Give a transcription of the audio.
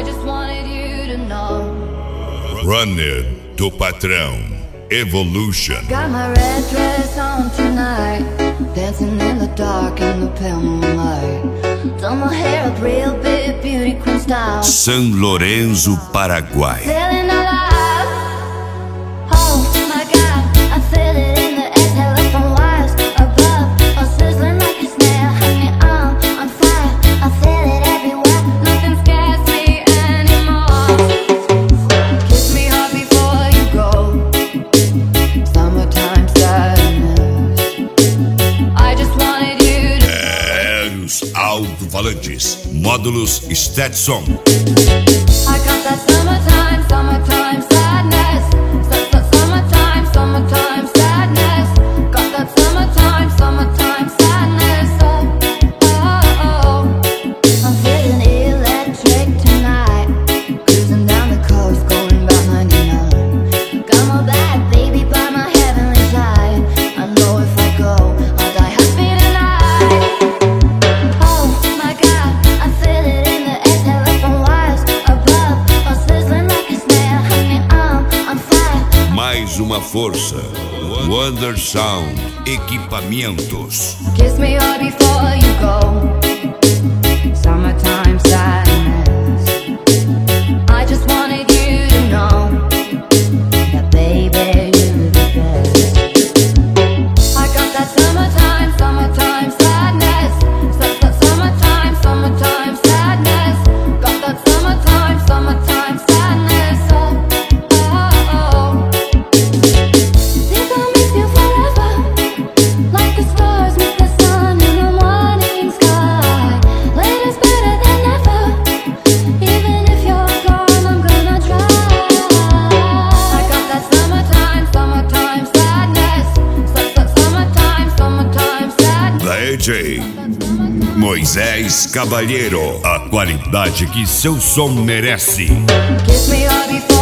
just wanted you to know. Runner do Patrão Evolution. Got my red dress on tonight, dancing in the dark in the pale moonlight. Done my hair up real big, beauty queen style. São Lourenço, Paraguai. Feeling alive. Oh my God, I feel it in the exhale up on wires above, all sizzling like a snail. Honey, I'm on fire. I feel it everywhere. Nothing scares me anymore. Kiss me hard before you go. Summertime sadness. I just wanted you to. Os alto-falantes, módulos Stetson. I got that summertime sadness. Summertime sadness. Got that summertime sadness. Oh. I'm feeling electric tonight. Cruising down the coast, going about 99. Got my bad baby by my heavenly side. I know if I go, I'll die happy tonight. Oh my God, I feel it in the exhale up on wires above, all sizzling like a snail. Honey, I'm on fire. Mais uma força. Wonder Sound Equipamentos. Kiss me hard before you go. Summertime sadness. I just wanted you to know that baby you're the best. I got that summertime sadness. Summertime sadness. Got that summertime sadness. Oh. Think I'll miss you forever, like the stars meet the sun in the morning sky. Later's better than never. Even if you're gone, I'm gonna try. I got that summertime sadness. Summertime sadness. Da EJ Moisés Cabalheiro. A qualidade que seu som merece. Kiss me hard before